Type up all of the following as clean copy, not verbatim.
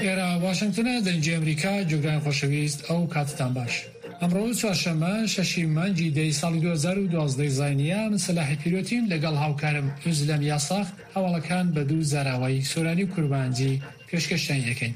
لێرە واشنگتنە دەنجی ئەمریکا جۆگران خۆشەویست ئەو کاتتان باش. ئەمڕۆ چوارشەممە 6 مانگی دەی ساڵی 2012 زاینیە من سەلاحی پیرۆتیم لەگەڵ هاوکارم ئوزلەم یاساخ هەواڵەکان بە دوو زاراوەی سۆرانی و کورمانجی پێشکەشتان یەکەین.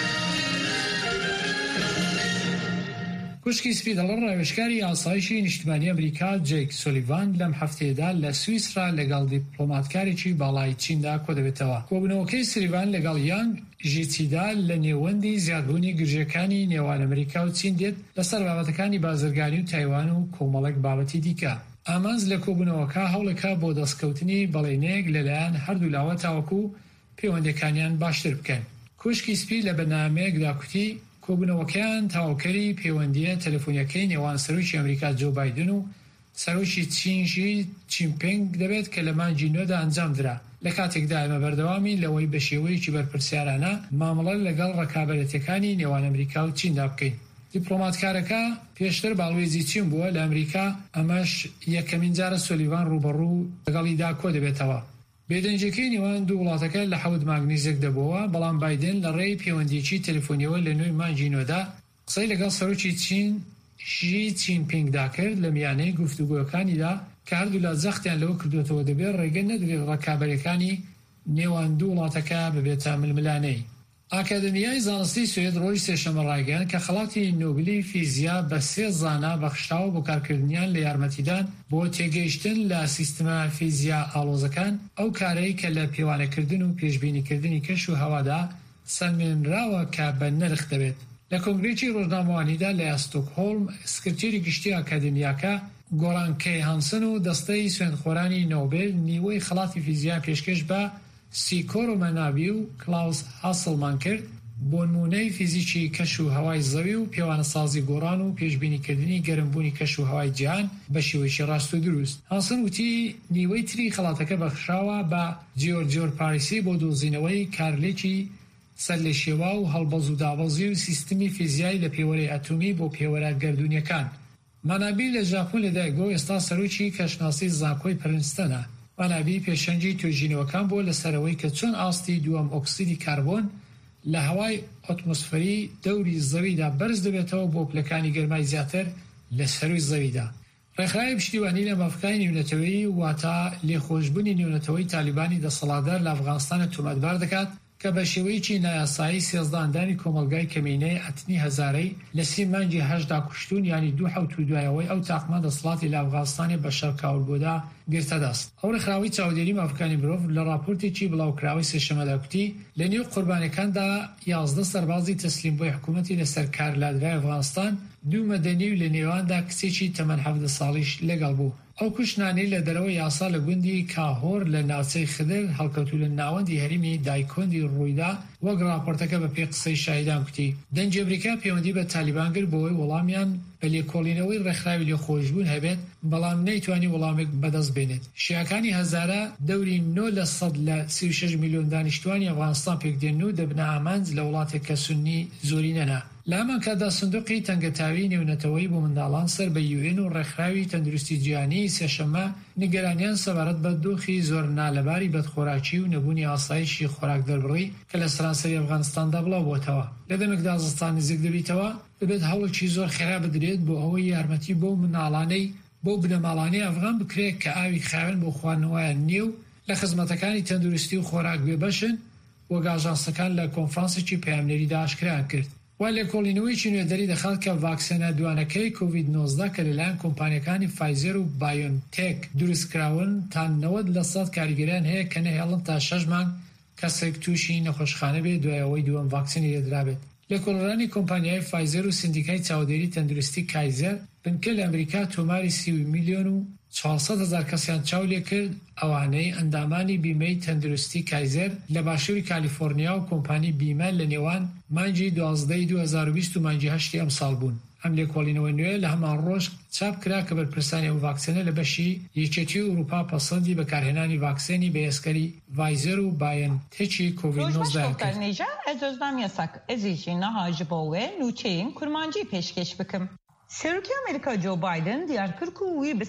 کوشکی سپیدەڵ ڕاوێژکاری ئاسایشی نیشتیمانی ئەمریکا جێک سۆلیڤان لەم هەفتەیەدا لە سویسرا لەگەڵ دیپلۆماتکارێکی باڵای چیندا کۆ دەبێتەوە. کۆبوونەوەکەی سۆلیڤان لەگەڵ یانگ ژیچیدا لە نێوەندی زیادبوونی گرژەکانی نێوان ئەمریکا و چین دێت لەسەر بابەتەکانی بازرگانی و تایوان و کۆمەڵێک بابەتی دیکە. ئامانز لە کۆبوونەوەکە هەوڵەکە بۆ دەستکەوتنی بەڵێنەیەک لەلایەن هەردوو لاوە تاوەکو پەیوەندیەکانیان باشتر بکەن. کوشکی سپی لە بەنامەیەکدا کوتی کۆبوونەوەکەیان تاوکەری پەیوەندیە تەلەفۆنیەکەی نێوان سەرۆکی ئەمریکا جۆ بایدن و سەرۆکی چین ژی جینپینگ دەبێت کە لە مانگی نۆدا ئەنجام درا. لە کاتێکدا ئێمە بەردەوامی لەوەی بە شێوەیەکی بەرپرسیارانە مامەڵە لەگەڵ ڕەکابەرەتەکانی نێوان ئەمریکا و چیندا بکەین. دیپلۆماتکارەکە پێشتر باڵوێزی چین بووە لە ئەمریکا، ئەمەش یەکەمین جارە سۆلیڤان ڕوبەڕوو لەگەڵیدا کۆ دەبێتەوە. بێدەنجەکەی نێوان دوو وڵاتەکە لە 7 مانگ نزیک دەبەوە، بەڵام بایدن لە ڕێی پەیوەندیی تەلەفۆنیەوە لە 9 مانگی نۆدا قسەی لەگەڵ سەرۆکی چین ژی جینپینگدا کرد لە میانەی گفتوگۆکانیدا کە هەردوو لە جەختیان لەوە کردوێتەوە دەبێت ڕێگە نەدرێت ڕەکابەرەکانی نێوان دوو وڵاتەکە ببێتە ململانەی. ئاکادمیای زانستی سوێد ڕۆژی سێشەممە ڕایگەیاند کە خەڵاتی نۆبلی فیزیا بە 3 زانا بەخشراوە بۆ کارکردنیان لە یارمەتیدان بۆ تێگەیشتن لە سیستەمە فیزیا ئاڵۆزەکان، ئەو کارەی کە لە پێوانەکردن و پێشبینیکردنی کەش و هەوادا سەرمێنراوە کە بە نرخ دەبێت. لە کۆنگرێکی ڕۆژنامەوانیدا لە ستۆکهۆلم سکرتێری گشتی ئاکادمیاکە گۆران کەی هانسن و دەستەی سوێندخۆرانی نۆبێل نیوەی خەڵاتی فیزیا پێشکەش بە سیکۆر و مەنابی و کلاوس هاسڵمان کرد بۆ نمونەی فیزیکی کەش و هەوای زەوی و پێوانەسازی گۆڕان و پێشبینیکردنی گەرمبوونی کەش و هەوای جیهان بە شێوەیەکی ڕاست و دروست. هانسن وتی نیوەی تری خەڵاتەکە بەخشراوە بە جۆر پاریسی بۆ دۆزینەوەی کارلێکی سەر لە شێوا و هەڵبەز و دابەزی و سیستمی فیزیایی لە پێوەرەی ئەتۆمی بۆ پێوەرە گەردوونیەکان. مەنابی لە ژاپۆن لەدایکبووە ئێستا سەرۆکی کەشناسی زانکۆی پرنستەنە. مەنابی پێشەنگی توێژینەوەکان بۆ لەسەرەوەی کە چۆن ئاستی دووەم ئۆکسیدی کاربۆن لە هەوای ئۆتمۆسفەری دەوری زەویدا بەرز دەبێتەوە بۆ پلەکانی گەرمای زیاتر لە سەروی زەویدا. ڕێکخراوی پشتیوانی لە مافکای نێونەتەوەی واتە لێخۆشبوونی نێونەتەوەی تالیبانی دەسەڵاتدار لە ئەفغانستانە تۆمەتبار دەکات کە بە شێوەیەکی نایاسایی 13 کۆمەلگای کەمینەی ئەتنی هەزارەی لە 3 مانگی 8 کوشتون، یانی 2 حوت و دوایەوەی ئەو تاقمە دەسەڵاتی لە ئەفغانستانی بە شەرکاولبۆدا گرتە دەست. ئەو ڕێکخراوی چاودێری مافکانی مرۆڤ لە راپۆرتێکی بڵاوکراوی سێشەممەدا کوتی لە نێو قوربانیەکاندا 11 سەربازی تەسلیم بۆی حکوومەتی لەسەر کار لادرای ئەفغانستان، 2 مەدەنی و لە نێواندا کچێکی تەمەن 17 ساڵیش لەگەڵ بوو. ئەو کوشتنانەی لە دەرەوە یاسا لە گوندی کاهۆر لە ناوچەی خدر هەڵکەوتو لە ناوەندی هەرمی دایکۆندی ڕوویدا، وەک راپۆرتەکە بە پێ قسەی شاهیدان کوتی. دەنجی ئەمریکا پەیوەندی بە تالیبان کرد بۆەوەی وەڵامیان بە لێکۆڵینەوەی ڕێکخراوی لێخۆشبوون هەبێت، بەڵام نەیتوانی وەڵامێک بەدەست بێنێت. شیعەکانی هەزارە دەوری 9% لە 36 میلیۆن دانیشتوانی ئەفغانستان پێکدێن و دەبنە ئامانج لە وڵاتێک کە سونی زۆرینەنە. لە هەمان کاتدا سندوقی تەنگەتاوی نێونەتەوەی بۆ منداڵان سەر بە UN و ڕێکخراوی تەندروستی جیهانی سێشەممە نیگەرانیان سەبارەت بە دۆخی زۆر نالەباری بەدخۆراکی و نەبوونی ئاسایشی خۆراک دەربڕی کە لە سەرانسەری ئەفغانستاندا بڵاو بووەتەوە. لە دەمێکدا زستان نزیک دەبیتەوە دەبێت هەوڵێکی زۆر خێرا بدرێت بۆ ئەوەی یارمەتی بۆ مناڵانەی بۆ بنەماڵانەی ئەفغان بکرێت کە ئاوی خاوێن بۆ خواردنەوەیان نییە و لە خزمەتەکانی تەندروستی و خۆراک بێبەشن، وەک ئاژانسەکان لە کۆنفرانسێکی پەیامنەریدا ئاشکرایان کرد. وا لێکۆڵینەوەیکی نوێدەری دەخات کە ڤاکسینە دوانەکەی کۆڤید-19 کە لەلایەن کۆمپانیەکانی فایزەر و بایۆنتێک دروستکراون تا 90% کاریگەریان هەیە کە نەهێڵن تا 6 مانگ کەسێک تووشی نەخۆشخانە بێت دوایەوەی دووەم ڤاکسینی لێدرابێت. لێکۆڵەرانی کۆمپانیای فایزەر و سندیکای چاودێری تەندروستی کایزەر بنکە لە ئەمریکا تۆماری 30 میلیۆن و 400,000 کەسیان چاو لێ کرد، ئەوانەی ئەندامانی بیمەی تەندروستی کایزەر لە باشووری کالیفۆرنیا و کۆمپانی بیمە لە نێوان مانگی 12 2020 و مانگی 8 ئەم ساڵ بوون. ئەم لێکۆڵینەوە نوێ لە هەمان ڕۆژ چاپ کرا کە بەرپرسانی ئەو ڤاکسینە لە بەشی یەکێتی ئەوروپا پەسەندی بەکارهێنانی ڤاکسینی بەهێزکەری ڤایزەر و بایۆنتێکی کۆڤید-19 کرد. Ez Özlem Yasak, ez jîna hacibo we nûçeyên kurmancî pêşkêş bikim. Serokê Amerîka Joe Biden diyar Kirkû wî